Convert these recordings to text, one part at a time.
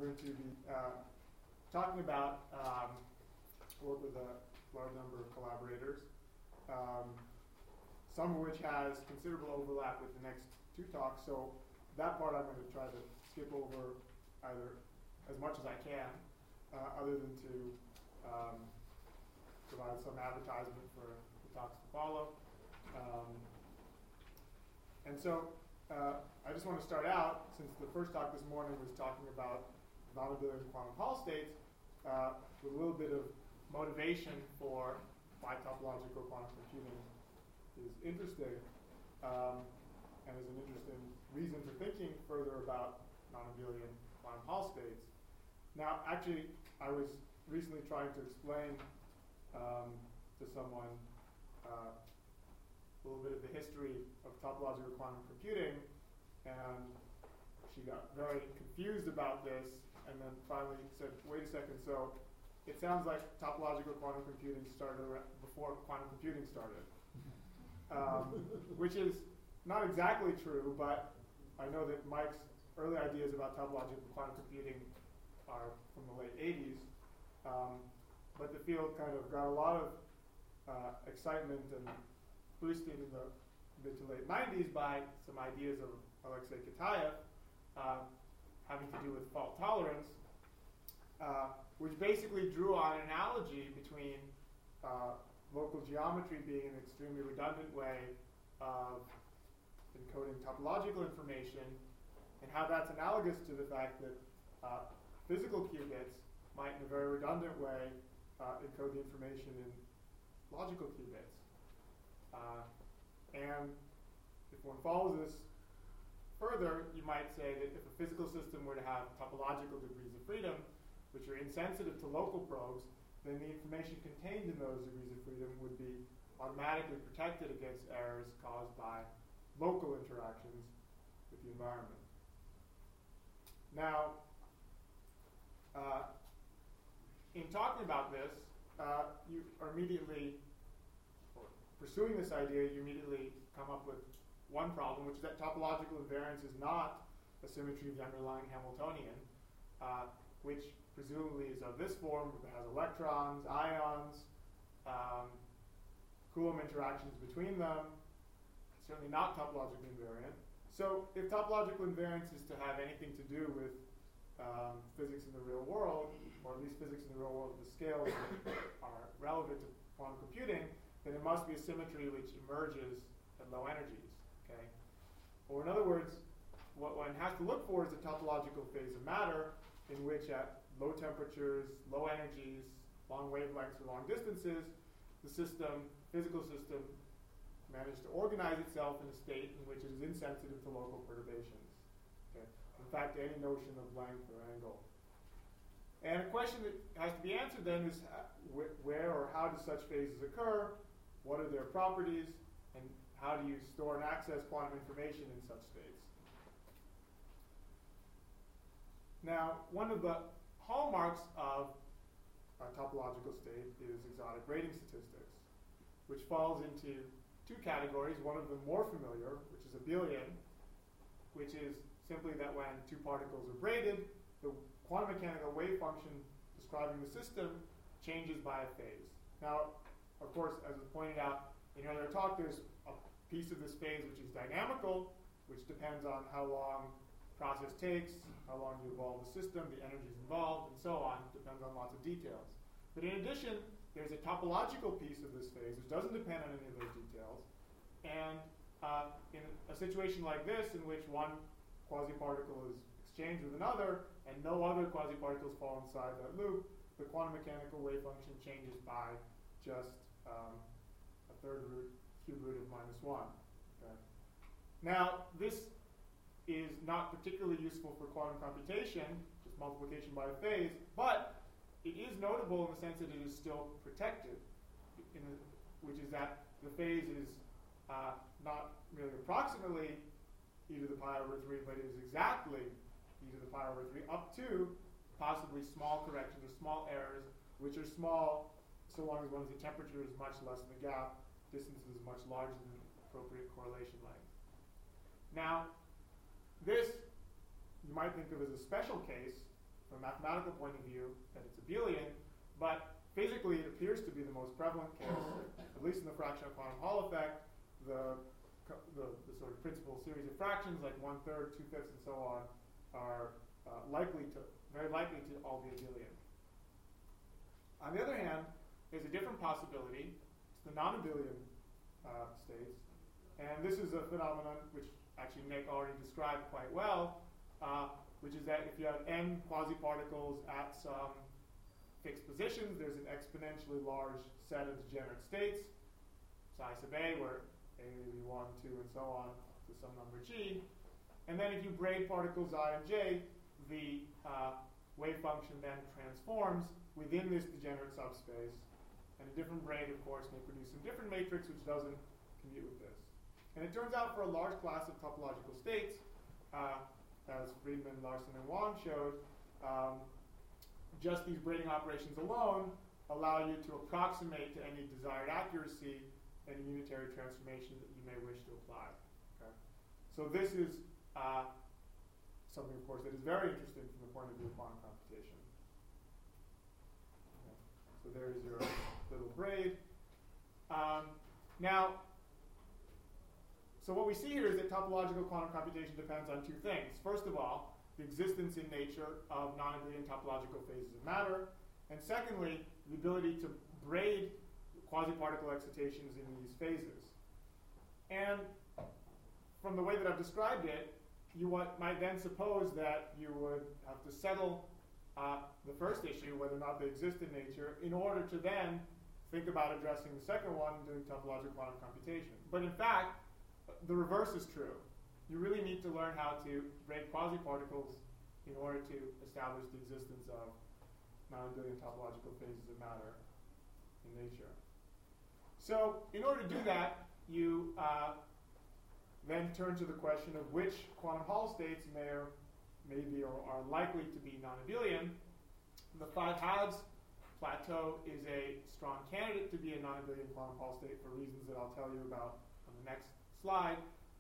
going to be talking about work with a large number of collaborators, some of which has considerable overlap with the next two talks. So that part I'm going to try to skip over either as much as I can, other than to provide some advertisement for the talks to follow. And so I just want to start out, since the first talk this morning was talking about non-abelian quantum Hall states, with a little bit of motivation for why topological quantum computing is interesting, and is an interesting reason for thinking further about non-abelian quantum Hall states. Now, actually, I was recently trying to explain to someone a little bit of the history of topological quantum computing, and she got very confused about this, and then finally said, wait a second, so it sounds like topological quantum computing started before quantum computing started. Which is not exactly true, but I know that Mike's early ideas about topological quantum computing are from the late 80s, but the field kind of got a lot of excitement and boosted in the mid to late 90s by some ideas of Alexei Kitaev having to do with fault tolerance, which basically drew on an analogy between local geometry being an extremely redundant way of encoding topological information, and how that's analogous to the fact that physical qubits might, in a very redundant way, encode the information in logical qubits. And if one follows this further, you might say that if a physical system were to have topological degrees of freedom, which are insensitive to local probes, then the information contained in those degrees of freedom would be automatically protected against errors caused by local interactions with the environment. Now, in talking about this, you are immediately, or pursuing this idea, you immediately come up with one problem, which is that topological invariance is not a symmetry of the underlying Hamiltonian, which presumably is of this form, that has electrons, ions, Coulomb interactions between them. It's certainly not topologically invariant. So if topological invariance is to have anything to do with physics in the real world, or at least physics in the real world at the scales that are relevant to quantum computing, then it must be a symmetry which emerges at low energies. Okay? Or in other words, what one has to look for is a topological phase of matter in which at low temperatures, low energies, long wavelengths, or long distances, the system, physical system, managed to organize itself in a state in which it is insensitive to local perturbations. Okay? In fact, any notion of length or angle. And a question that has to be answered then is where or how do such phases occur? What are their properties? And how do you store and access quantum information in such states? Now, one of the hallmarks of a topological state is exotic rating statistics, which falls into two categories. One of them more familiar, which is abelian, which is simply that when two particles are braided, the quantum mechanical wave function describing the system changes by a phase. Now, of course, as was pointed out in your earlier talk, there's a piece of this phase which is dynamical, which depends on how long process takes, how long you evolve the system, the energies involved, and so on. It depends on lots of details. But in addition, there's a topological piece of this phase which doesn't depend on any of those details. And in a situation like this, in which one quasi-particle is exchanged with another, and no other quasi-particles fall inside that loop, the quantum mechanical wave function changes by just a third root, cube root of -1. Okay? Now, this is not particularly useful for quantum computation, just multiplication by a phase, but it is notable in the sense that it is still protected, which is that the phase is not merely approximately e to the pi over 3, but it is exactly e to the pi over 3, up to possibly small corrections or small errors, which are small so long as one's temperature is much less than the gap, distance is much larger than the appropriate correlation length. Now, this you might think of as a special case from a mathematical point of view that it's abelian, but physically it appears to be the most prevalent case, at least in the fractional quantum Hall effect. The sort of principal series of fractions, like 1/3, 2/5, and so on, are very likely to all be abelian. On the other hand, there's a different possibility. It's the non-abelian states. And this is a phenomenon which actually Nick already described quite well, which is that if you have n quasi-particles at some fixed positions, there's an exponentially large set of degenerate states, psi sub a, where a may be 1, 2, and so on to some number g. And then if you braid particles I and j, the wave function then transforms within this degenerate subspace. And a different braid, of course, may produce some different matrix which doesn't commute with this. And it turns out for a large class of topological states, as Friedman, Larson, and Wang showed, just these braiding operations alone allow you to approximate to any desired accuracy any unitary transformation that you may wish to apply. Okay? So this is something, of course, that is very interesting from the point of view of quantum computation. Okay. So there's your little braid. Now, so what we see here is that topological quantum computation depends on two things. First of all, the existence in nature of non-abelian topological phases of matter. And secondly, the ability to braid quasi-particle excitations in these phases. And from the way that I've described it, you might then suppose that you would have to settle the first issue, whether or not they exist in nature, in order to then think about addressing the second one, doing topological quantum computation. But in fact, the reverse is true. You really need to learn how to braid quasi-particles in order to establish the existence of non-abelian topological phases of matter in nature. So in order to do that, you then turn to the question of which quantum Hall states may be or are likely to be non-abelian. The 5 halves plateau is a strong candidate to be a non-abelian quantum Hall state for reasons that I'll tell you about on the next slide.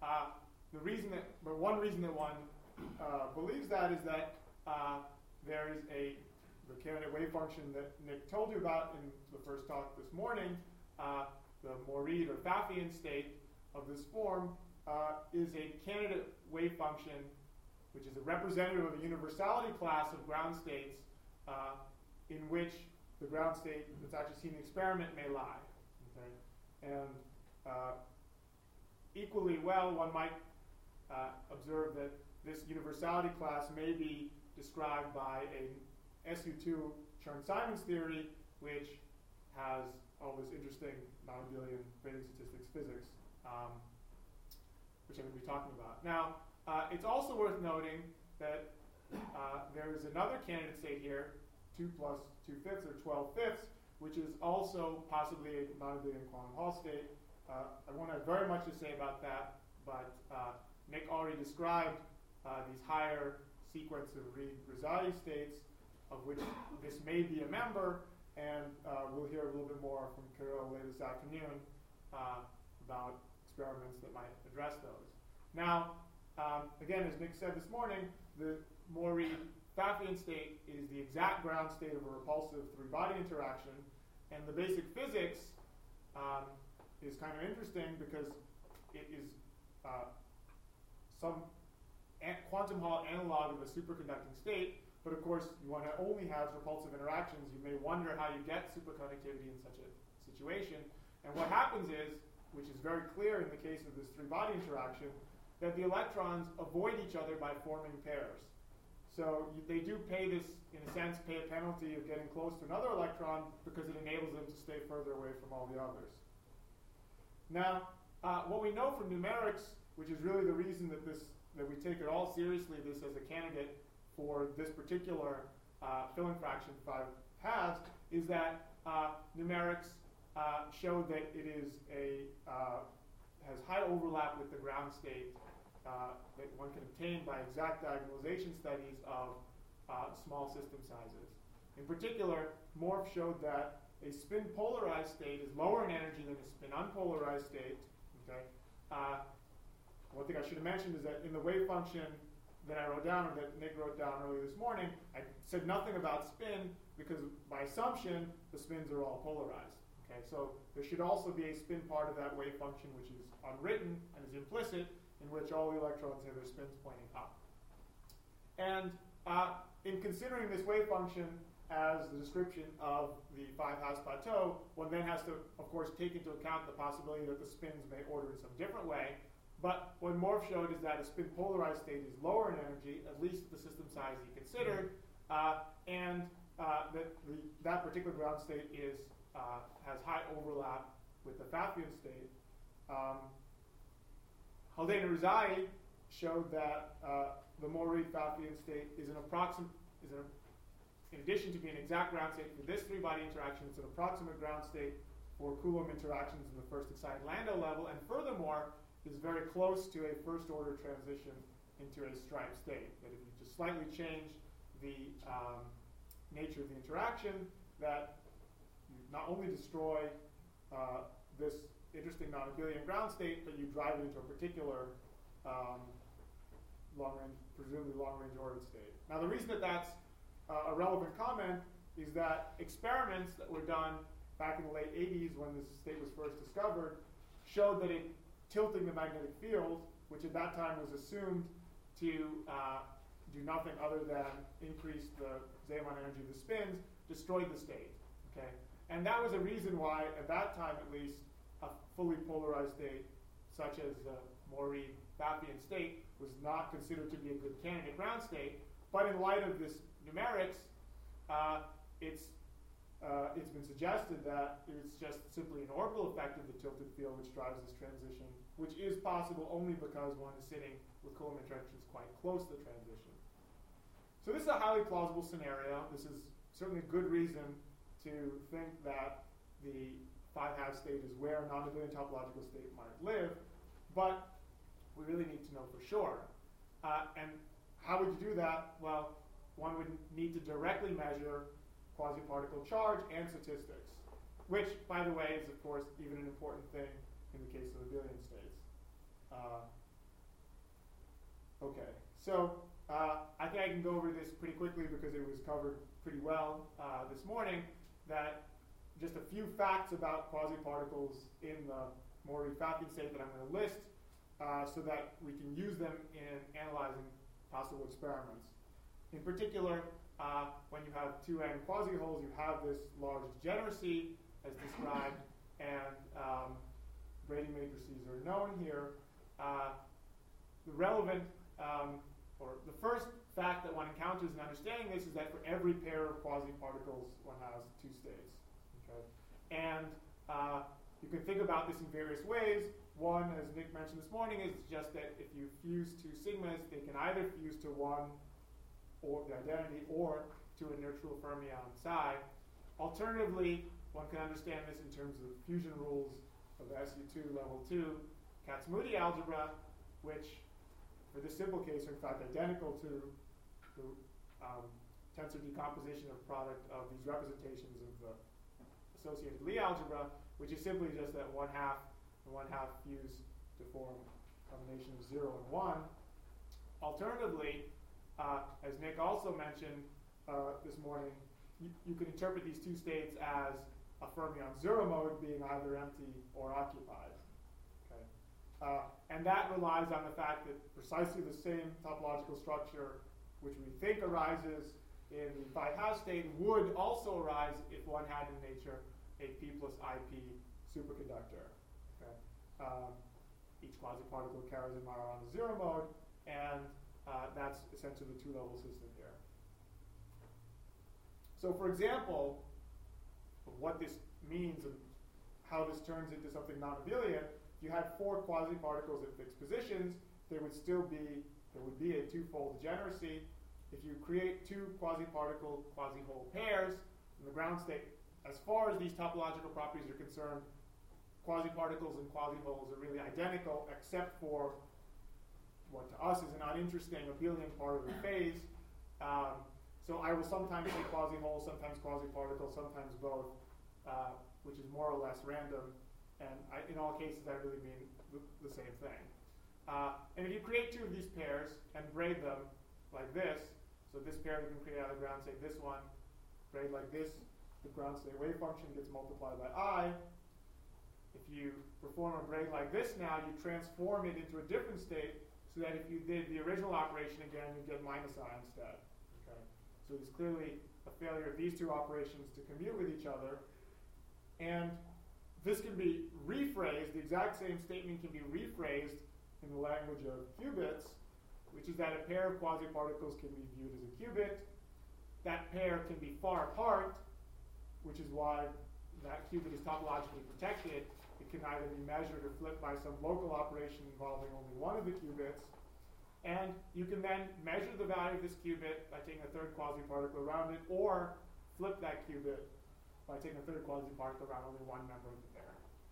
One reason that one believes that is that there is the candidate wave function that Nick told you about in the first talk this morning, the Moreed or Pfaffian state of this form is a candidate wave function which is a representative of a universality class of ground states in which the ground state that's actually seen in the experiment may lie. Okay? And equally well, one might observe that this universality class may be described by a SU2 Chern-Simons theory, which has all this interesting non-abelian braiding statistics physics, which I'm going to be talking about. Now, it's also worth noting that there is another candidate state here, 2 plus 2/5 or 12/5, which is also possibly a non-abelian quantum Hall state. I won't have very much to say about that, but Nick already described these higher sequence of Reed-Rosati states, of which this may be a member, and we'll hear a little bit more from Kirill later this afternoon about experiments that might address those. Now, again, as Nick said this morning, the Moreed-Pfaffian state is the exact ground state of a repulsive 3-body interaction, and the basic physics is kind of interesting because it is some quantum Hall analog of a superconducting state, but of course you want to only have repulsive interactions. You may wonder how you get superconductivity in such a situation, and what happens is, which is very clear in the case of this 3-body interaction, that the electrons avoid each other by forming pairs. So they do pay a penalty of getting close to another electron because it enables them to stay further away from all the others. Now, what we know from numerics, which is really the reason that we take it all seriously, this as a candidate for this particular filling fraction 5 halves, is that numerics showed that it is has high overlap with the ground state that one can obtain by exact diagonalization studies of small system sizes. In particular, Morph showed that a spin polarized state is lower in energy than a spin unpolarized state. Okay? One thing I should have mentioned is that in the wave function, that I wrote down, or that Nick wrote down earlier this morning, I said nothing about spin because by assumption, the spins are all polarized. Okay, so there should also be a spin part of that wave function which is unwritten and is implicit, in which all the electrons have their spins pointing up. And in considering this wave function as the description of the 5-Haas plateau, one then has to, of course, take into account the possibility that the spins may order in some different way. But what Morph showed is that a spin polarized state is lower in energy, at least at the system size he considered, and that particular ground state has high overlap with the Pfaffian state. Haldane and Rezai showed that the Moree-Pfaffian state is in addition to being an exact ground state for this three-body interaction, it's an approximate ground state for Coulomb interactions in the first excited Landau level, and furthermore, is very close to a first-order transition into a striped state. That if you just slightly change the nature of the interaction, that you not only destroy this interesting non-abelian ground state, but you drive it into a particular presumably long-range ordered state. Now, the reason that that's a relevant comment is that experiments that were done back in the late 80s when this state was first discovered showed that tilting the magnetic field, which at that time was assumed to do nothing other than increase the Zeeman energy of the spins, destroyed the state. Okay? And that was a reason why, at that time at least, a fully polarized state, such as the Moree-Pfaffian state, was not considered to be a good candidate ground state. But in light of this numerics, it's been suggested that it's just simply an orbital effect of the tilted field which drives this transition, which is possible only because one is sitting with Coulomb interactions quite close to the transition. So this is a highly plausible scenario. This is certainly a good reason to think that the 5-half state is where a non-abelian topological state might live, but we really need to know for sure. And how would you do that? Well, one would need to directly measure quasi-particle charge and statistics, which, by the way, is, of course, even an important thing in the case of abelian states. Okay, so I think I can go over this pretty quickly because it was covered pretty well this morning, that just a few facts about quasi-particles in the Moree-Pfaffian state that I'm going to list so that we can use them in analyzing possible experiments. In particular, when you have 2n quasi-holes, you have this large degeneracy as described, and grading matrices are known here. The relevant, or the first fact that one encounters in understanding this is that for every pair of quasi-particles, one has two states. Okay? And you can think about this in various ways. One, as Nick mentioned this morning, is just that if you fuse two sigmas, they can either fuse to one, or the identity, or to a neutral fermion psi. Alternatively, one can understand this in terms of fusion rules of SU2 level 2 Kac-Moody algebra, which for this simple case are in fact identical to the tensor decomposition of product of these representations of the associated Lie algebra, which is simply just that 1/2 and 1/2 fuse to form a combination of 0 and 1. Alternatively, as Nick also mentioned this morning, you can interpret these two states as a fermion zero mode being either empty or occupied. Okay? And that relies on the fact that precisely the same topological structure which we think arises in the 5-half state would also arise if one had in nature a P plus IP superconductor. Okay? Each quasi-particle carries a Majorana on the zero mode, and that's essentially the two-level system here. So for example, what this means and how this turns into something non-abelian, if you had 4 quasi-particles at fixed positions, there would be a two-fold degeneracy. If you create 2 quasi-particle, quasi-hole pairs in the ground state, as far as these topological properties are concerned, quasi-particles and quasi-holes are really identical, except for what to us is an uninteresting abelian part of the phase. So I will sometimes say quasi-hole, sometimes quasi-particle, sometimes both, which is more or less random. And in all cases, I really mean the same thing. And if you create two of these pairs and braid them like this, so this pair you can create out of the ground state, this one, braid like this, the ground state wave function gets multiplied by I. If you perform a braid like this now, you transform it into a different state so that if you did the original operation again, you get minus I instead. Okay? So there's clearly a failure of these two operations to commute with each other. And this can be rephrased, the exact same statement can be rephrased in the language of qubits, which is that a pair of quasi-particles can be viewed as a qubit. That pair can be far apart, which is why that qubit is topologically protected. It can either be measured or flipped by some local operation involving only one of the qubits. And you can then measure the value of this qubit by taking a third quasi-particle around it, or flip that qubit by taking a third quasi-particle around only one member of the pair.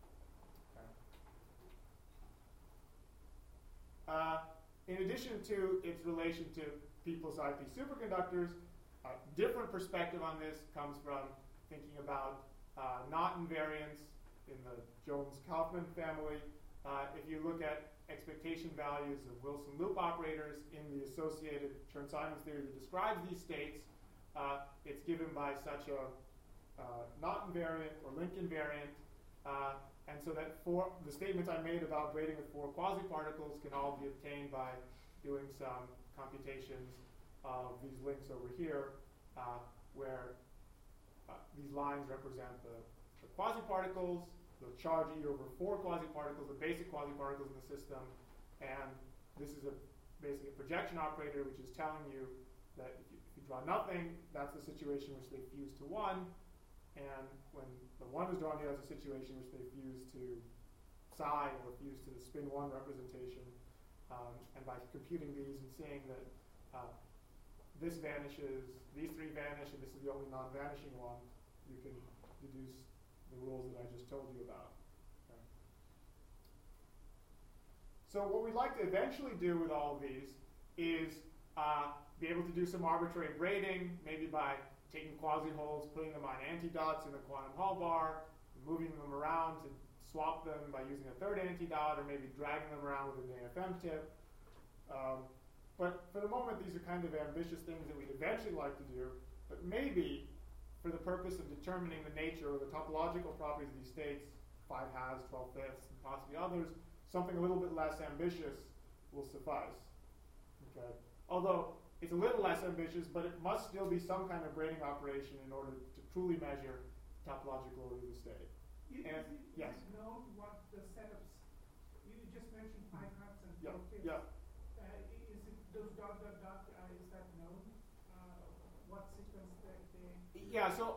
Okay. In addition to its relation to P plus IP superconductors, a different perspective on this comes from thinking about knot invariance in the Jones-Kaufman family. If you look at expectation values of Wilson loop operators in the associated Chern-Simons theory that describes these states, it's given by such a knot invariant or link invariant. And so that the statements I made about braiding with four quasi-particles can all be obtained by doing some computations of these links over here, where these lines represent the quasi-particles, the charge E over four quasi-particles, the basic quasi-particles in the system, and this is basically a projection operator which is telling you that if you draw nothing, that's the situation in which they fuse to one, and when the one is drawn here, that's a situation in which they fuse to psi or fuse to the spin one representation. And by computing these and seeing that this vanishes, these three vanish, and this is the only non-vanishing one, you can deduce the rules that I just told you about. Okay. So what we'd like to eventually do with all of these is be able to do some arbitrary braiding, maybe by taking quasi-holes, putting them on antidots in the quantum Hall bar, moving them around to swap them by using a third antidot, or maybe dragging them around with an AFM tip. But for the moment, these are kind of ambitious things that we'd eventually like to do. But maybe, for the purpose of determining the nature or the topological properties of these states, 5 halves, 12 fifths, and possibly others, something a little bit less ambitious will suffice. Okay. Although it's a little less ambitious, but it must still be some kind of braiding operation in order to truly measure topological order of the state. Yes. Yes. Is it known what the setups? You just mentioned 5 halves and 12 fifths. Yeah. Is it those dot dot dot? Is that known? What sequence that they? Yeah. So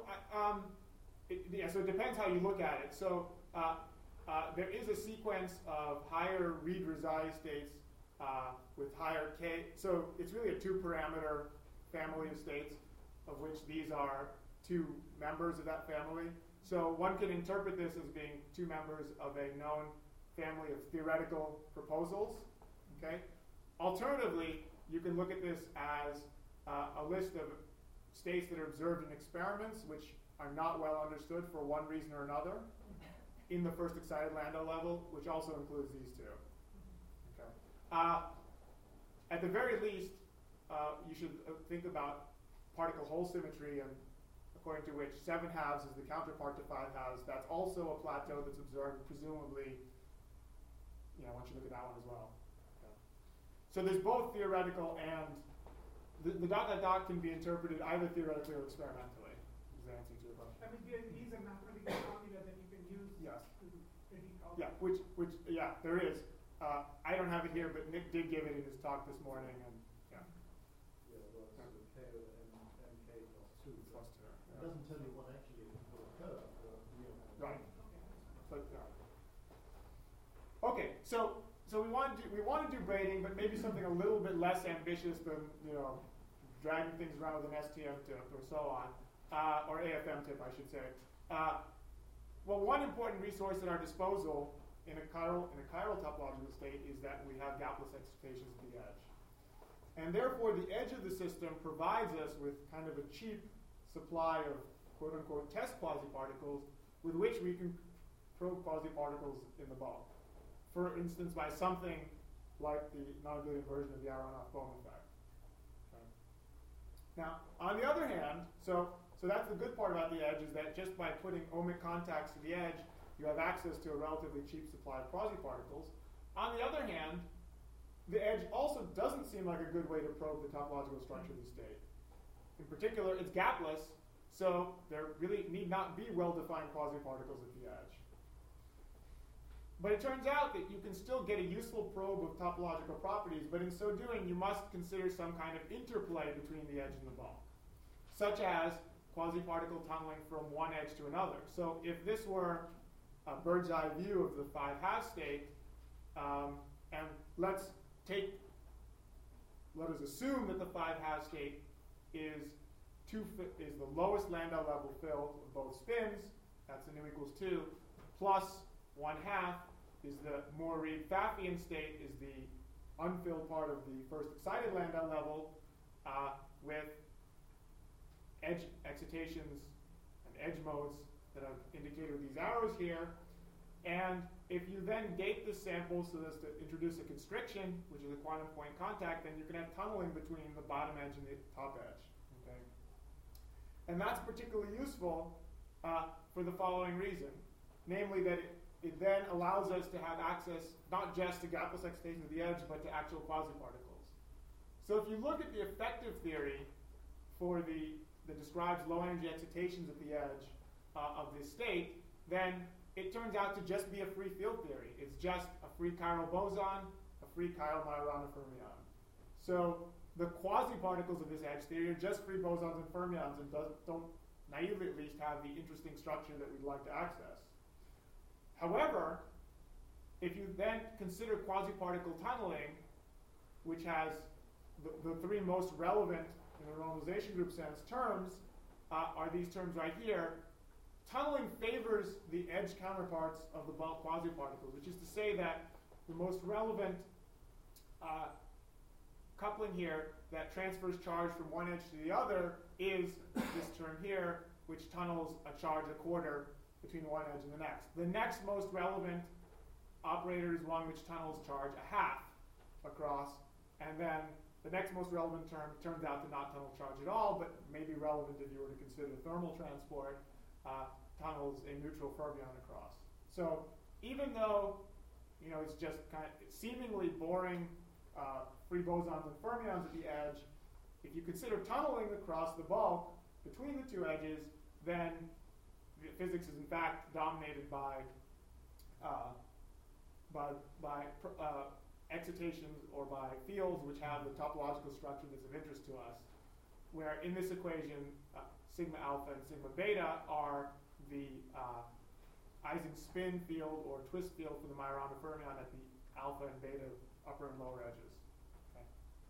so it depends how you look at it. So there is a sequence of higher Reed-Rezai states with higher k. So it's really a 2-parameter family of states, of which these are 2 members of that family. So one can interpret this as being 2 members of a known family of theoretical proposals. Okay. Alternatively, you can look at this as a list of states that are observed in experiments which are not well understood for one reason or another in the first excited Landau level, which also includes these 2. Okay. At the very least, you should think about particle hole symmetry, and according to which 7 halves is the counterpart to 5 halves. That's also a plateau that's observed, presumably, once you look at that one as well. Okay. So there's both theoretical and the dot dot dot can be interpreted either theoretically or experimentally. Is the answer to your question? I mean, these are mathematical formula that you can use. Yes. To predict all. Yeah, which there is. I don't have it here, but Nick did give it in his talk this morning, and yeah. Yeah, well, it's sort of k over mk plus 2. Plus 2. It doesn't tell you what actually will occur. Right. But, okay, so we want to do braiding, but maybe something a little bit less ambitious than dragging things around with an STM tip or so on, or AFM tip, I should say. Well, one important resource at our disposal in a chiral topological state is that we have gapless excitations at the edge. And therefore, the edge of the system provides us with kind of a cheap supply of quote-unquote test quasi-particles with which we can probe quasi-particles in the bulk. For instance, by something like the non-Abelian version of the Aronoff-Bohm effect. Okay. Now, on the other hand, so that's the good part about the edge, is that just by putting ohmic contacts to the edge, you have access to a relatively cheap supply of quasiparticles. On the other hand, the edge also doesn't seem like a good way to probe the topological structure of the state. In particular, it's gapless, so there really need not be well-defined quasiparticles at the edge. But it turns out that you can still get a useful probe of topological properties, but in so doing, you must consider some kind of interplay between the edge and the bulk, such as quasiparticle tunneling from one edge to another. So if this were a bird's eye view of the 5-half state, and let us assume that the 5-half state is the lowest Landau level filled of both spins, that's nu equals 2, plus 1/2 is the Moore-Reed-Pfaffian state, is the unfilled part of the first excited Landau level, with edge excitations and edge modes that I've indicated with these arrows here. And if you then gate the sample so as to introduce a constriction, which is a quantum point contact, then you can have tunneling between the bottom edge and the top edge. Okay? And that's particularly useful for the following reason, namely that it then allows us to have access not just to gapless excitation of the edge, but to actual quasiparticles. So if you look at the effective theory for that describes low energy excitations at the edge of this state, then it turns out to just be a free field theory. It's just a free chiral boson, a free chiral Majorana fermion. So the quasiparticles of this edge theory are just free bosons and fermions and don't naively at least have the interesting structure that we'd like to access. However, if you then consider quasiparticle tunneling, which has the three most relevant in the normalization group sense terms, are these terms right here. Tunneling favors the edge counterparts of the bulk quasiparticles, which is to say that the most relevant coupling here that transfers charge from one edge to the other is this term here, which tunnels a charge a quarter between one edge and the next. The next most relevant operator is one which tunnels charge a half across, and then the next most relevant term turns out to not tunnel charge at all, but may be relevant if you were to consider thermal transport, tunnels a neutral fermion across. So even though it's just kind of seemingly boring free bosons and fermions at the edge, if you consider tunneling across the bulk between the two edges, then the physics is in fact dominated by excitations or by fields which have the topological structure that's of interest to us, where in this equation sigma alpha and sigma beta are the Ising spin field or twist field for the Majorana fermion at the alpha and beta upper and lower edges. Okay.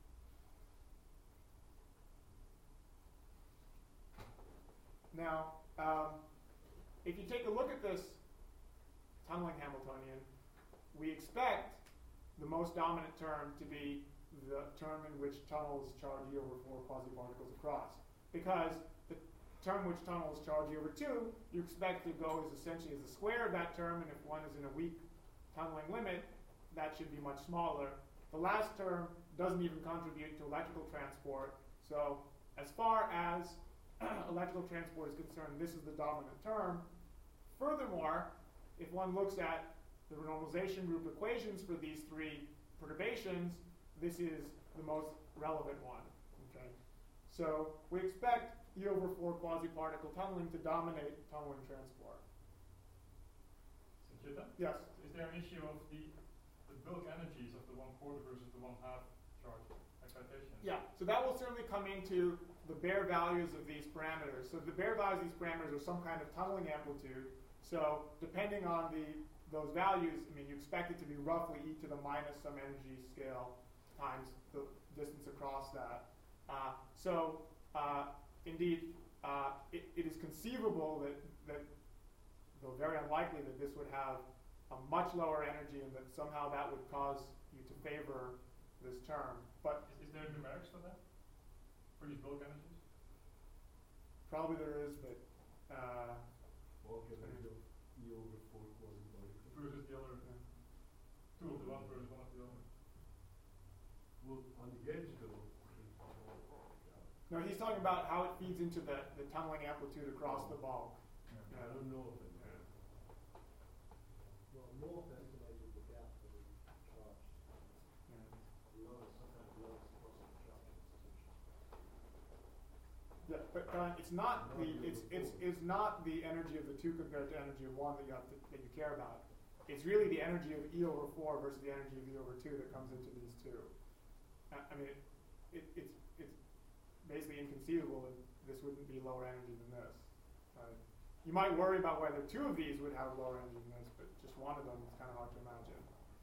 Now, if you take a look at this tunneling Hamiltonian, we expect the most dominant term to be the term in which tunnels charge E over 4 quasiparticles across. Because the term which tunnels charge E over 2, you expect to go as essentially as the square of that term, and if one is in a weak tunneling limit, that should be much smaller. The last term doesn't even contribute to electrical transport, so as far as electrical transport is concerned, this is the dominant term. Furthermore, if one looks at the renormalization group equations for these three perturbations, this is the most relevant one. Okay? So we expect E over 4 quasiparticle tunneling to dominate tunneling transport. Sanchita? Yes? Is there an issue of the bulk energies of the 1/4 versus the 1/2 charge excitation? Yeah, so that will certainly come into the bare values of these parameters. So the bare values of these parameters are some kind of tunneling amplitude. So depending on those values, you expect it to be roughly e to the minus some energy scale times the distance across that. Indeed, it is conceivable that, though very unlikely, that this would have a much lower energy and that somehow that would cause you to favor this term. But is there numerics for that? For these bulk energies? Probably there is, but Bulk energy of E over 4 quasiparticles. Versus the other, two of the one versus one of the other. Well, on the edge though, No, he's talking about how it feeds into the tunneling amplitude across the bulk. I don't know if it has. Well, north estimated the gap for the charge. Lowest, sometimes lowest possible charge institution. Yeah, but it's not the energy of the two compared to energy of one that you care about. It's really the energy of E over 4 versus the energy of E over 2 that comes into these two. I mean, it's basically inconceivable that this wouldn't be lower energy than this. You might worry about whether two of these would have lower energy than this, but just one of them is kind of hard to imagine.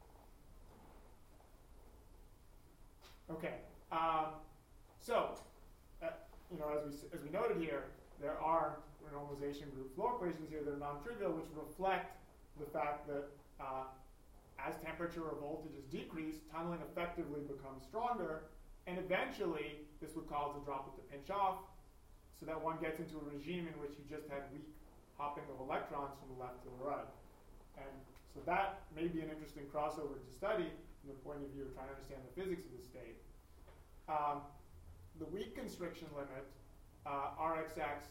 Okay, so as we noted here, there are renormalization group flow equations here that are non-trivial, which reflect the fact that as temperature or voltage is decreased, tunneling effectively becomes stronger, and eventually this would cause the droplet to pinch off, so that one gets into a regime in which you just had weak hopping of electrons from the left to the right. And so that may be an interesting crossover to study from the point of view of trying to understand the physics of the state. The weak constriction limit, Rxx,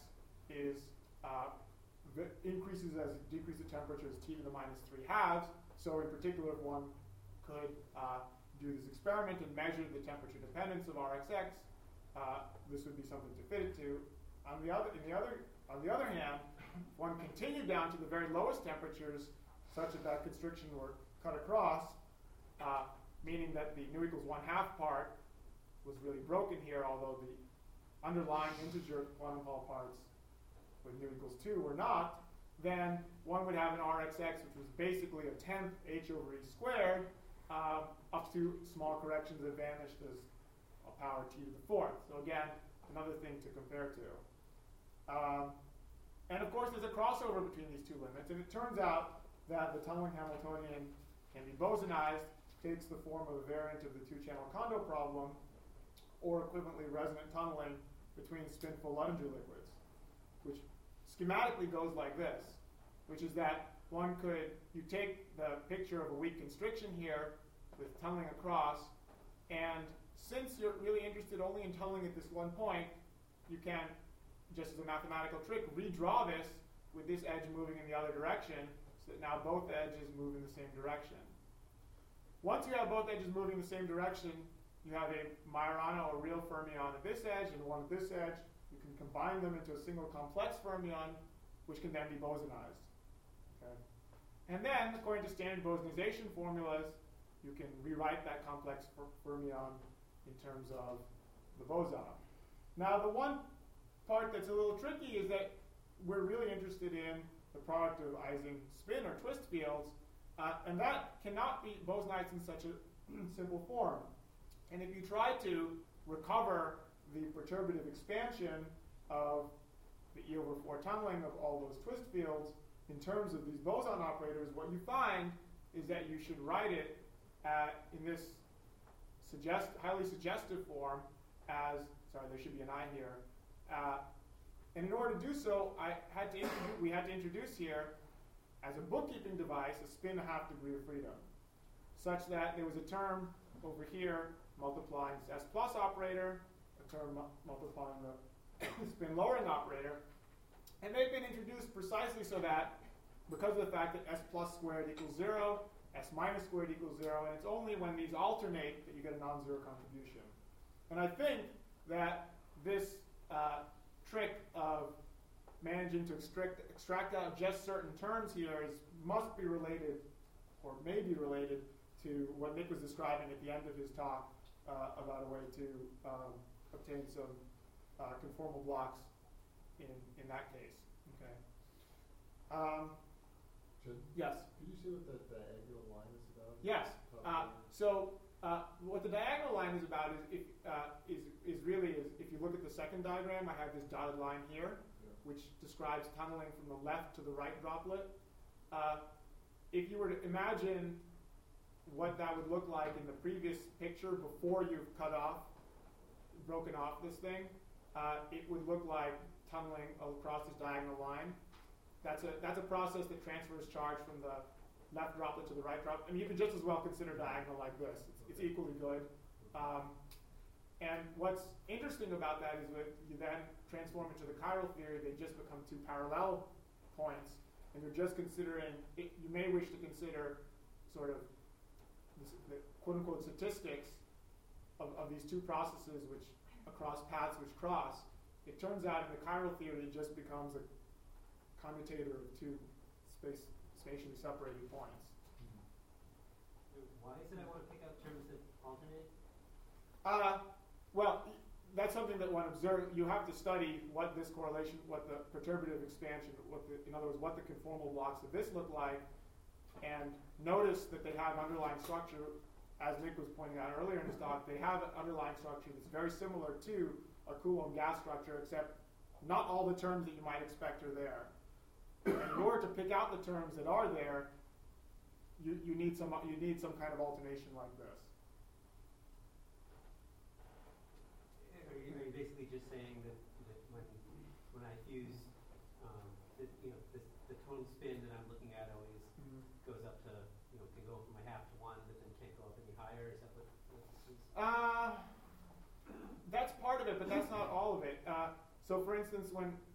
increases as you decrease the temperature as T to the -3/2. So in particular, if one could do this experiment and measure the temperature dependence of Rxx, this would be something to fit it to. On the other hand, one continued down to the very lowest temperatures, such that constriction were cut across, meaning that the nu equals 1/2 part was really broken here, although the underlying integer quantum Hall parts with nu equals 2 were not, then one would have an Rxx which was basically a 10th h over e squared, up to small corrections that vanished as a power t to the 4th. So again, another thing to compare to. And of course, there's a crossover between these two limits, and it turns out that the tunneling Hamiltonian can be bosonized, takes the form of a variant of the two-channel Kondo problem, or equivalently resonant tunneling between spinful Luttinger liquids, which schematically goes like this, which is that you take the picture of a weak constriction here with tunneling across, and since you're really interested only in tunneling at this one point, you can, just as a mathematical trick, redraw this with this edge moving in the other direction, so that now both edges move in the same direction. Once you have both edges moving in the same direction, you have a Majorana or real fermion at this edge and one at this edge. You can combine them into a single complex fermion, which can then be bosonized. Okay? And then, according to standard bosonization formulas, you can rewrite that complex fermion in terms of the boson. Now, the one part that's a little tricky is that we're really interested in the product of Ising spin or twist fields, and that cannot be bosonized in such a simple form. And if you try to recover the perturbative expansion of the E over 4 tunneling of all those twist fields in terms of these boson operators, what you find is that you should write it in this highly suggestive form as, sorry, there should be an I here. And in order to do so, we had to introduce here, as a bookkeeping device, a spin 1/2 degree of freedom, such that there was a term over here multiplying this S plus operator, a term multiplying the spin lowering operator, and they've been introduced precisely so that, because of the fact that S plus squared equals 0, S minus squared equals 0, and it's only when these alternate that you get a non-zero contribution. And I think that this trick of managing to extract out just certain terms here must be related, or may be related, to what Nick was describing at the end of his talk about a way to obtain some conformal blocks in that case. Okay. Yes. Could you see what the diagonal line is about? Yes. So what the diagonal line is about is if you look at the second diagram, I have this dotted line here, which describes tunneling from the left to the right droplet. If you were to imagine what that would look like in the previous picture before you've broken off this thing, it would look like tunneling across this diagonal line. That's a process that transfers charge from the left droplet to the right droplet. I mean, you can just as well consider diagonal like this. It's equally good. And what's interesting about that is when you then transform into the chiral theory, they just become two parallel points, and you're just considering, you may wish to consider sort of the quote-unquote statistics of these two processes which across paths which cross. It turns out in the chiral theory it just becomes a commutator of two spatially separated points. Why is it I want to pick out terms that alternate? Well, that's something that one observes. You have to study what this correlation, what the perturbative expansion, in other words, what the conformal blocks of this look like, and notice that they have underlying structure, as Nick was pointing out earlier in his talk, they have an underlying structure that's very similar to a Coulomb gas structure, except not all the terms that you might expect are there. And in order to pick out the terms that are there, you need some kind of alternation like this. Are you basically just saying that when I fuse, the total spin that I'm looking at always goes up to, can go from a half to 1, but then can't go up any higher? Is that what this is? That's part of it, but that's not all of it. So, for instance,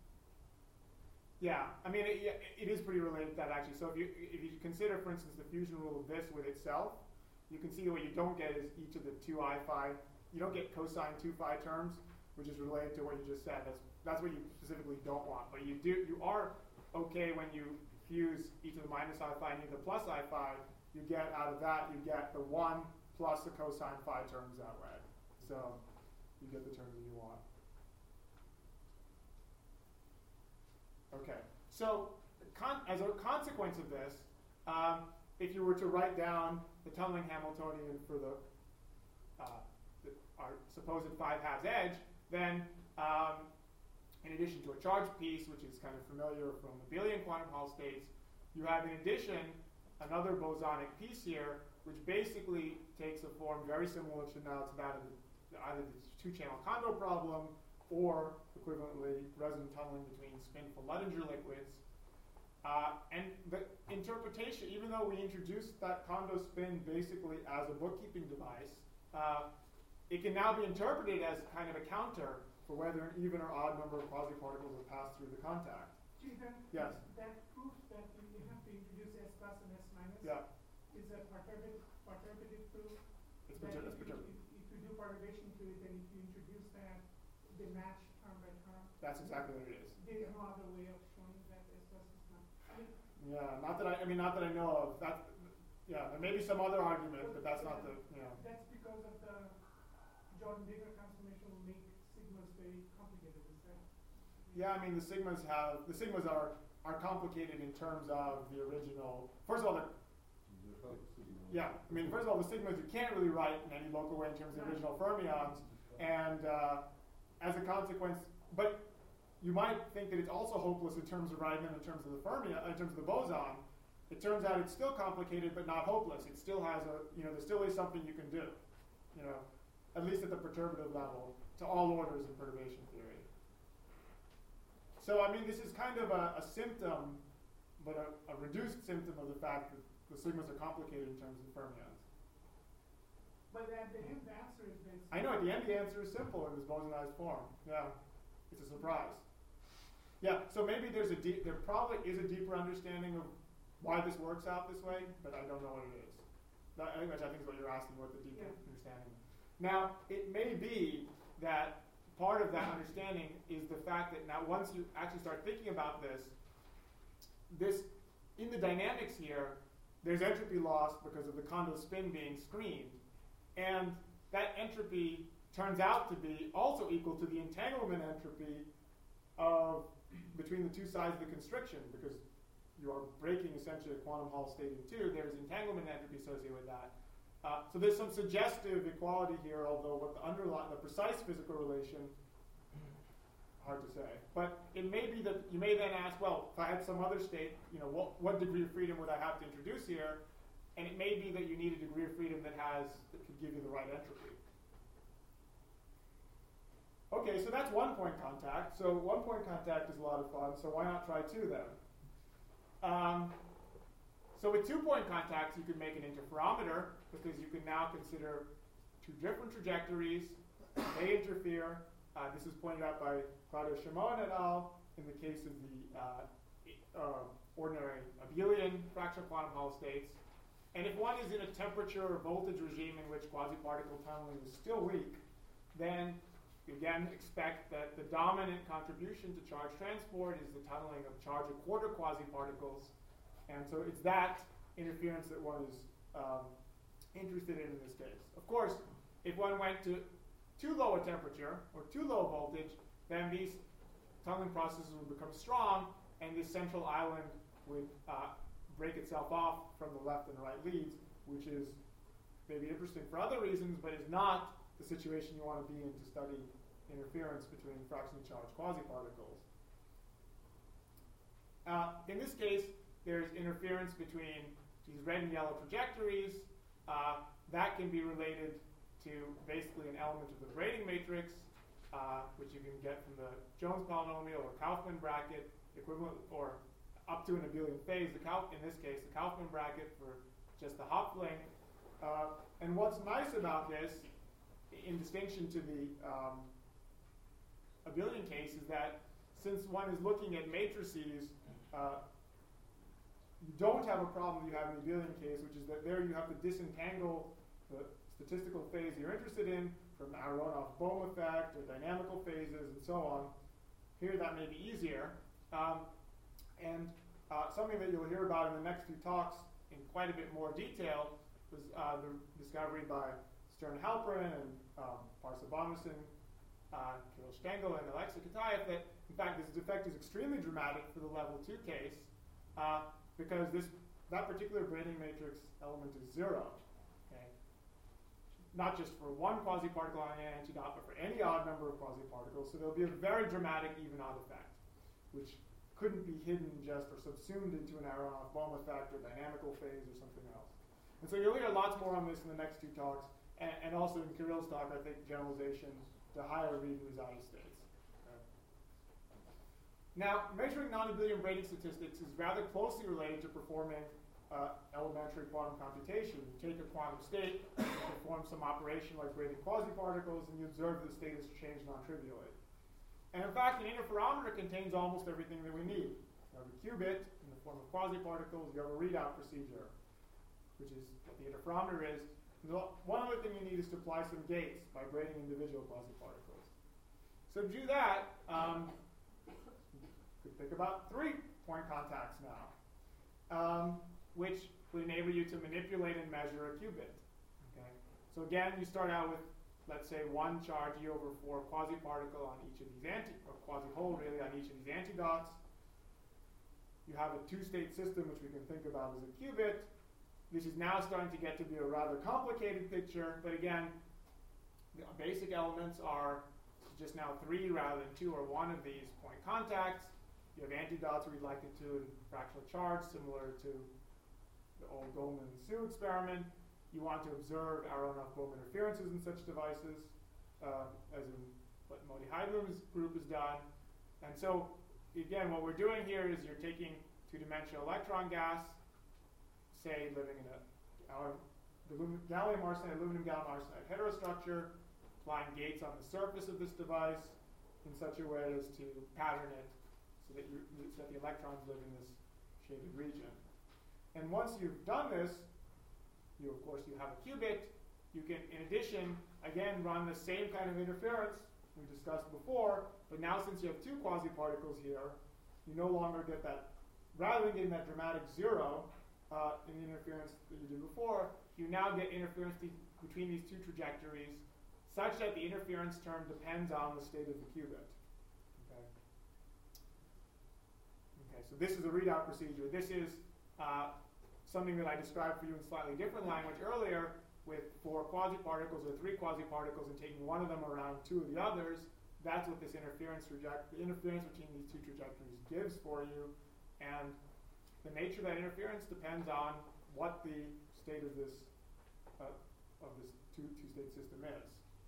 it is pretty related to that actually. So if you consider, for instance, the fusion rule of this with itself, you can see what you don't get is each of the two I phi. You don't get cosine 2 phi terms, which is related to what you just said. That's what you specifically don't want. But you are okay when you fuse each of the minus I phi and the plus I phi. You get out of that, you get the 1 plus the cosine phi terms that way. So you get the terms that you want. Okay, so as a consequence of this, if you were to write down the tunneling Hamiltonian for our supposed 5-halves edge, then in addition to a charge piece, which is kind of familiar from the abelian quantum Hall states, you have in addition another bosonic piece here, which basically takes a form very similar to that of either the two-channel Kondo problem or equivalently resonant tunneling between spinful Luttinger liquids. And the interpretation, even though we introduced that Kondo spin basically as a bookkeeping device, it can now be interpreted as kind of a counter for whether an even or odd number of quasi-particles have passed through the contact. Yes? That proves that you have to introduce S plus and S minus. Yeah. Is a perturbative proof. It's perturbative. If you do perturbation to it, and if you introduce that, they match term by term. That's exactly what it is. There's no other way of showing that S plus is not. Yeah, not that I know of. Yeah, there may be some other argument, but that's not the. That's because of the Jordan-Baker transformation will make sigmas very complicated, is that? Yeah, I mean the sigmas are complicated in terms of the original. First of all, the sigmas you can't really write in any local way in terms of the original fermions, and as a consequence, but you might think that it's also hopeless in terms of writing them in terms of the fermion, in terms of the boson. It turns out it's still complicated, but not hopeless. It still has there still is something you can do, at least at the perturbative level, to all orders in perturbation theory. So, I mean, this is kind of a symptom, but a reduced symptom of the fact that the sigmas are complicated in terms of fermions. But at the end, the answer is basically. I know, at the end, the answer is simple in this bosonized form. Yeah, it's a surprise. Yeah, so maybe there probably is a deeper understanding of why this works out this way, but I don't know what it is. Which I think is what you're asking, what the deeper understanding is. Now, it may be that part of that understanding is the fact that now once you actually start thinking about this, in the dynamics here, there's entropy loss because of the Kondo spin being screened. And that entropy turns out to be also equal to the entanglement entropy between the two sides of the constriction, because you are breaking essentially a quantum Hall state in two. There's entanglement entropy associated with that. So there's some suggestive equality here, although what the precise physical relation, hard to say. But it may be that you may then ask, well, if I had some other state, what degree of freedom would I have to introduce here? And it may be that you need a degree of freedom that could give you the right entropy. Okay, so that's one-point contact. So one-point contact is a lot of fun, so why not try two then? So with two-point contacts, you can make an interferometer, because you can now consider two different trajectories. They interfere. This is pointed out by Claudio Shimon et al. In the case of the ordinary abelian fractional quantum Hall states. And if one is in a temperature or voltage regime in which quasi-particle tunneling is still weak, then you again expect that the dominant contribution to charge transport is the tunneling of charge a quarter quasi-particles. And so it's that interference that one is interested in this case. Of course, if one went to too low a temperature or too low a voltage, then these tunneling processes would become strong, and this central island would break itself off from the left and right leads, which is maybe interesting for other reasons, but is not the situation you want to be in to study interference between fractionally charged quasi-particles. In this case, there's interference between these red and yellow trajectories. That can be related to basically an element of the braiding matrix, which you can get from the Jones polynomial or Kaufman bracket, equivalent or up to an abelian phase. In this case, the Kaufman bracket for just the Hopf length. And what's nice about this, in distinction to the abelian case, is that since one is looking at matrices, you don't have a problem you have in the abelian case, which is that there you have to disentangle the statistical phase you're interested in from Aharonov-Bohm effect or dynamical phases and so on. Here that may be easier. And something that you'll hear about in the next few talks in quite a bit more detail was the discovery by Stern Halperin and Parsa Bonasin, Kirill Stengel, and Alexei Kitaev that, in fact, this effect is extremely dramatic for the level 2 case because that particular braiding matrix element is 0. Okay? Not just for one quasi-particle on an antidot, but for any odd number of quasi-particles. So there'll be a very dramatic even-odd effect, which couldn't be hidden just or subsumed into an Aharonov-Bohm effect or dynamical phase or something else. And so you'll hear lots more on this in the next two talks, and also in Kirill's talk, I think, generalization to higher Reed-Rosati states. Okay. Now, measuring non-abelian braiding statistics is rather closely related to performing elementary quantum computation. You take a quantum state, you perform some operation like braiding quasi-particles, and you observe the state has changed non-trivially. And in fact, an interferometer contains almost everything that we need. You have a qubit in the form of quasi-particles, you have a readout procedure, which is what the interferometer is. And one other thing you need is to apply some gates by braiding individual quasi-particles. So to do that, you could think about 3-point contacts now, which would enable you to manipulate and measure a qubit. Okay? So again, you start out with, let's say, one charge E over 4 quasi-particle on each of these or quasi-hole really on each of these antidots. You have a 2-state system which we can think about as a qubit. This is now starting to get to be a rather complicated picture, but again, the basic elements are just now 3 rather than 2 or 1 of these point contacts. You have antidots where you'd like it to in fractional charge, similar to the old Goldman and Su experiment. You want to observe Aharonov-Bohm interferences in such devices, as in what Moti Heidlum's group has done. And so, again, what we're doing here is you're taking 2-dimensional electron gas, say living in gallium arsenide, aluminum gallium arsenide heterostructure, applying gates on the surface of this device in such a way as to pattern it so that the electrons live in this shaded region. And once you've done this, you have a qubit. You can, in addition, again, run the same kind of interference we discussed before, but now since you have 2 quasi-particles here, you no longer get that, rather than getting that dramatic 0 in the interference that you did before, you now get interference between these 2 trajectories such that the interference term depends on the state of the qubit. Okay, so this is a readout procedure. This is something that I described for you in slightly different language earlier with 4 quasi-particles or 3 quasi-particles and taking one of them around 2 of the others. That's what this the interference between these 2 trajectories gives for you. And the nature of that interference depends on what the state of this two-state system is.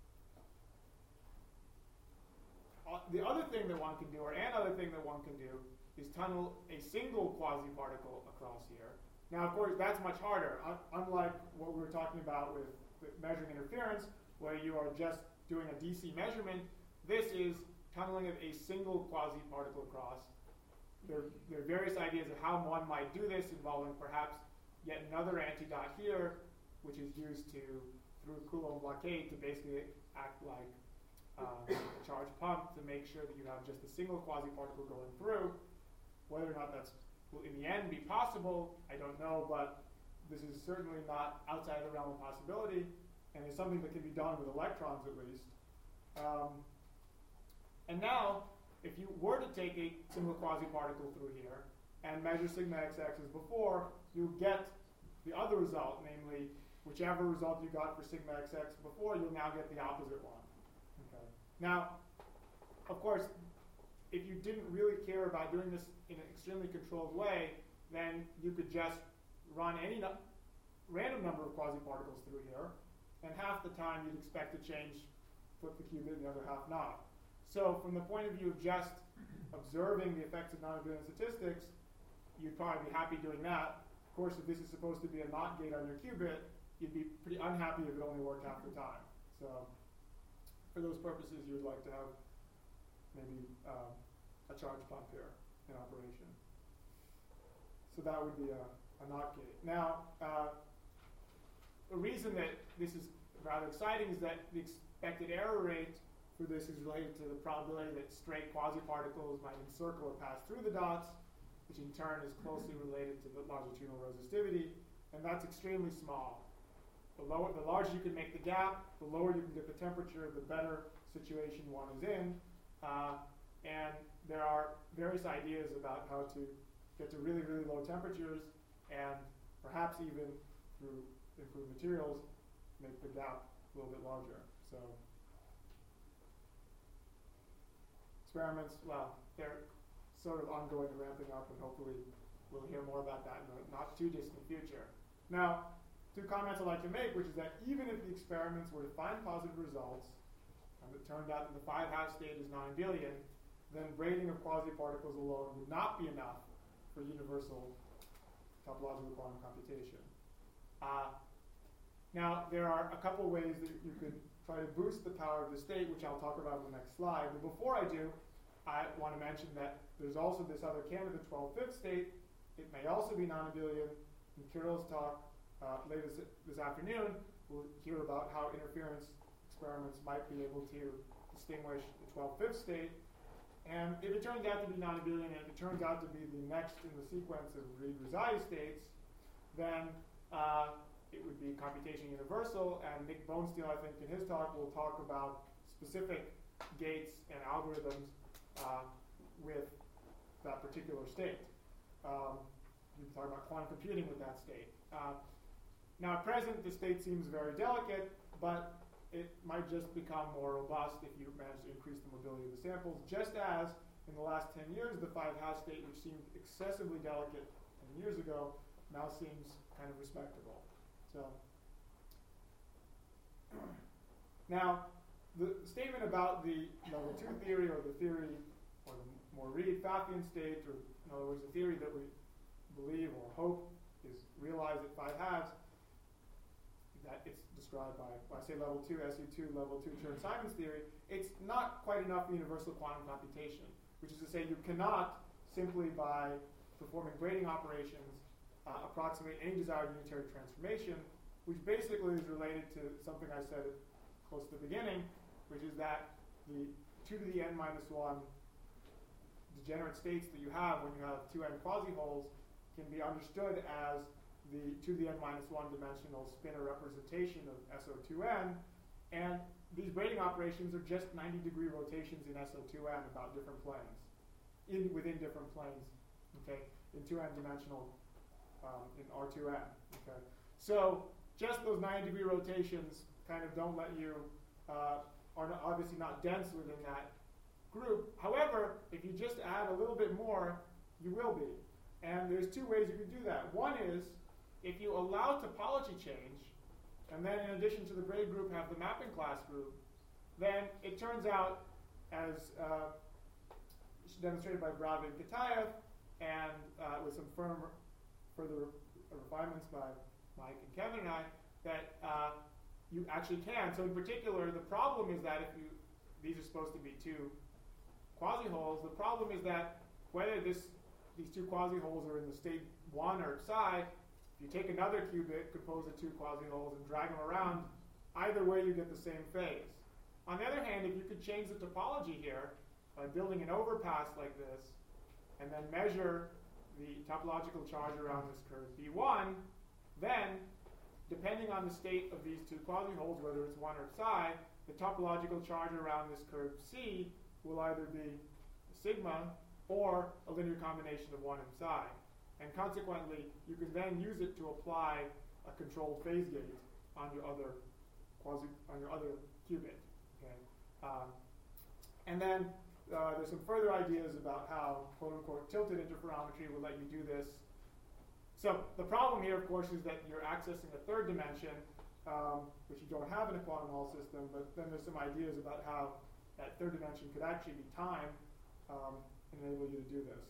The other thing that one can do, or another thing that one can do, is tunnel a single quasi-particle across here. Now, of course, that's much harder. Unlike what we were talking about with measuring interference, where you are just doing a DC measurement. This is tunneling of a single quasi-particle across. There are various ideas of how one might do this, involving perhaps yet another antidot here, which is used through Coulomb blockade to basically act like a charge pump to make sure that you have just a single quasi-particle going through. Whether or not that's will in the end be possible, I don't know, but this is certainly not outside the realm of possibility, and is something that can be done with electrons at least. And now, if you were to take a single quasi-particle through here and measure sigma xx as before, you get the other result, namely whichever result you got for sigma xx before, you'll now get the opposite one. Okay. Now, of course, if you didn't really care about doing this in an extremely controlled way, then you could just run any random number of quasi-particles through here, and half the time you'd expect to change, flip the qubit, and the other half not. So from the point of view of just observing the effects of non-abelian statistics, you'd probably be happy doing that. Of course, if this is supposed to be a NOT gate on your qubit, you'd be pretty unhappy if it only worked half the time. So for those purposes, you'd like to have maybe a charge pump here in operation. So that would be a NOT gate. Now, the reason that this is rather exciting is that the expected error rate for this is related to the probability that stray quasi-particles might encircle or pass through the dots, which in turn is closely related to the longitudinal resistivity, and that's extremely small. The larger you can make the gap, the lower you can get the temperature, the better situation one is in. And there are various ideas about how to get to really, really low temperatures, and perhaps even through improved materials, make the gap a little bit larger. So experiments, well, they're sort of ongoing and ramping up, and hopefully we'll hear more about that in the not too distant future. Now, two comments I'd like to make, which is that even if the experiments were to find positive results, and it turned out that the 5 half state is non-abelian, then braiding of quasi-particles alone would not be enough for universal topological quantum computation. Now, there are a couple ways that you could try to boost the power of the state, which I'll talk about in the next slide. But before I do, I want to mention that there's also this other candidate 12-fifth state. It may also be non-abelian. In Kirill's talk later this afternoon, we'll hear about how interference experiments might be able to distinguish the 12-fifth state. And if it turns out to be non-abelian, and if it turns out to be the next in the sequence of Reed-Rosati states, then it would be computation universal. And Nick Bonesteel, I think, in his talk, will talk about specific gates and algorithms with that particular state. We can talk about quantum computing with that state. Now, at present, the state seems very delicate, but it might just become more robust if you manage to increase the mobility of the samples, just as in the last 10 years, the 5 half state, which seemed excessively delicate 10 years ago, now seems kind of respectable. So, now, the statement about the level 2 theory, or the theory, or the more Reed-Pfaffian state, or in other words, the theory that we believe or hope is realized at 5 halves, that it's described by, when I say level 2, SU2, level 2 Chern-Simons theory, it's not quite enough for universal quantum computation, which is to say you cannot simply by performing braiding operations approximate any desired unitary transformation, which basically is related to something I said close to the beginning, which is that the 2 to the n minus 1 degenerate states that you have when you have 2n quasi-holes can be understood as the 2 to the n minus 1 dimensional spinor representation of SO2n, and these braiding operations are just 90-degree rotations in SO2n about different planes, within different planes, okay, in 2n dimensional, in R2n, okay. So just those 90-degree rotations kind of don't let you, are obviously not dense within that group. However, if you just add a little bit more, you will be. And there's 2 ways you can do that. One is, if you allow topology change, and then in addition to the braid group have the mapping class group, then it turns out, as demonstrated by Bravin and Kitaev, and with some further refinements by Mike and Kevin and I, that you actually can. So in particular, the problem is that if these are supposed to be two quasi-holes, the problem is that whether these two quasi-holes are in the state 1 or psi, if you take another qubit composed of two quasi-holes and drag them around, either way you get the same phase. On the other hand, if you could change the topology here by building an overpass like this, and then measure the topological charge around this curve B1, then, depending on the state of these two quasi-holes, whether it's 1 or psi, the topological charge around this curve C will either be sigma or a linear combination of 1 and psi. And consequently, you can then use it to apply a controlled phase gate on your other qubit. Okay? And then there's some further ideas about how quote-unquote tilted interferometry will let you do this. So the problem here, of course, is that you're accessing a third dimension, which you don't have in a quantum Hall system, but then there's some ideas about how that third dimension could actually be time and enable you to do this.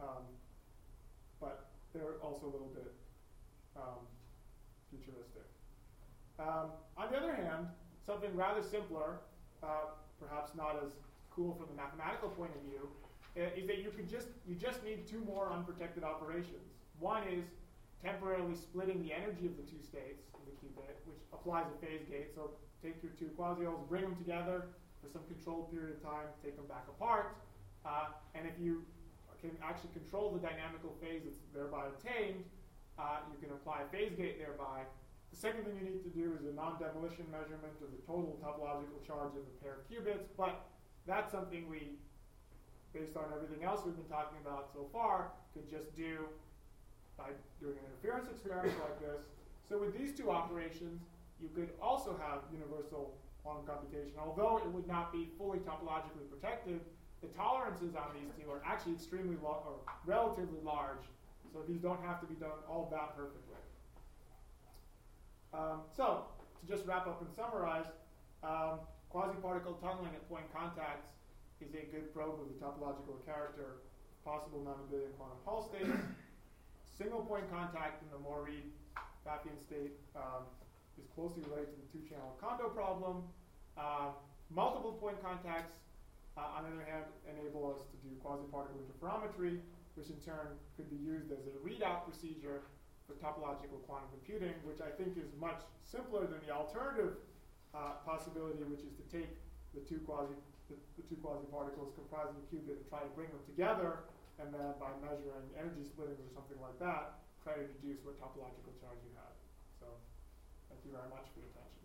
But they're also a little bit futuristic. On the other hand, something rather simpler, perhaps not as cool from the mathematical point of view, is that you just need two more unprotected operations. One is temporarily splitting the energy of the two states of the qubit, which applies a phase gate. So take your two quasi-holes, bring them together for some controlled period of time, take them back apart, and if you can actually control the dynamical phase that's thereby obtained, you can apply a phase gate thereby. The second thing you need to do is a non-demolition measurement of the total topological charge of the pair of qubits, but that's something we, based on everything else we've been talking about so far, could just do by doing an interference experiment like this. So with these two operations, you could also have universal quantum computation. Although it would not be fully topologically protected, the tolerances on these two are actually extremely or relatively large, so these don't have to be done all that perfectly. So, to just wrap up and summarize, quasi-particle tunneling at point contacts is a good probe of the topological character of possible non-abelian quantum Hall states. Single point contact in the Moree-Pfaffian state is closely related to the two-channel Kondo problem. Multiple point contacts, on the other hand, enable us to do quasi-particle interferometry, which in turn could be used as a readout procedure for topological quantum computing, which I think is much simpler than the alternative possibility, which is to take the two quasi-particles comprising a qubit and try to bring them together, and then by measuring energy splittings or something like that, try to deduce what topological charge you have. So, thank you very much for your attention.